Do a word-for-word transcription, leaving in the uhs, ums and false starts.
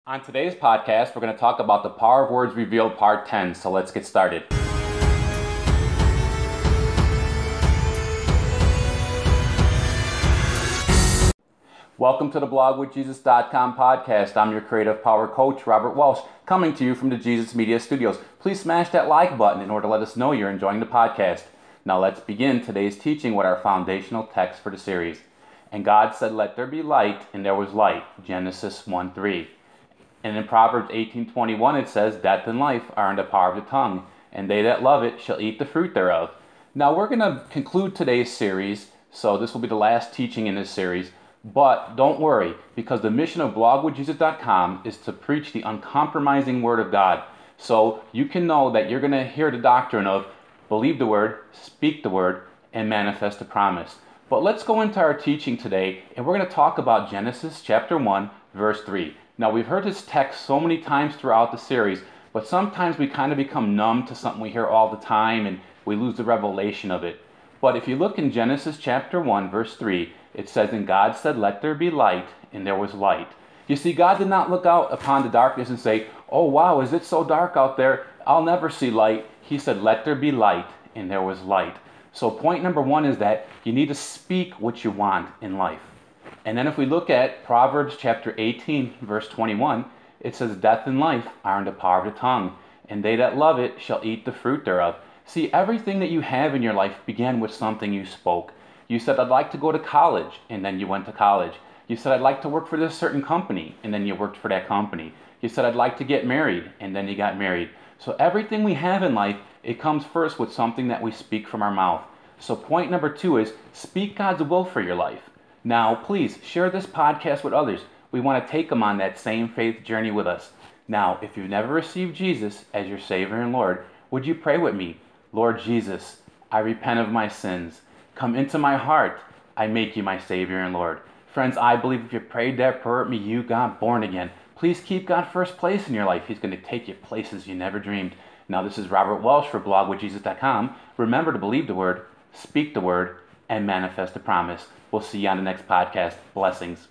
On today's podcast, we're going to talk about the Power of Words Revealed Part ten, so let's get started. Welcome to the blog with Jesus dot com podcast. I'm your creative power coach, Robert Welsh, coming to you from the Jesus Media Studios. Please smash that like button in order to let us know you're enjoying the podcast. Now let's begin today's teaching with our foundational text for the series. And God said, "Let there be light," and there was light. Genesis one three. And in Proverbs eighteen twenty-one it says, "Death and life are in the power of the tongue, and they that love it shall eat the fruit thereof." Now we're going to conclude today's series, so this will be the last teaching in this series. But don't worry, because the mission of blog with Jesus dot com is to preach the uncompromising Word of God. So you can know that you're going to hear the doctrine of believe the Word, speak the Word, and manifest the promise. But let's go into our teaching today, and we're going to talk about Genesis chapter one, verse three. Now, we've heard this text so many times throughout the series, but sometimes we kind of become numb to something we hear all the time, and we lose the revelation of it. But if you look in Genesis chapter one, verse three, it says, "And God said, let there be light, and there was light." You see, God did not look out upon the darkness and say, "Oh, wow, is it so dark out there? I'll never see light." He said, "Let there be light," and there was light. So point number one is that you need to speak what you want in life. And then if we look at Proverbs chapter eighteen, verse twenty-one, it says, "Death and life are in the power of the tongue, and they that love it shall eat the fruit thereof." See, everything that you have in your life began with something you spoke. You said, "I'd like to go to college," and then you went to college. You said, "I'd like to work for this certain company," and then you worked for that company. You said, "I'd like to get married," and then you got married. So everything we have in life, it comes first with something that we speak from our mouth. So point number two is speak God's will for your life. Now, please share this podcast with others. We want to take them on that same faith journey with us. Now, if you've never received Jesus as your Savior and Lord, would you pray with me? "Lord Jesus, I repent of my sins. Come into my heart. I make you my Savior and Lord." Friends, I believe if you prayed that prayer with me, you got born again. Please keep God first place in your life. He's going to take you places you never dreamed. Now, this is Robert Welsh for blog with Jesus dot com. Remember to believe the Word, speak the Word, and manifest the promise. We'll see you on the next podcast. Blessings.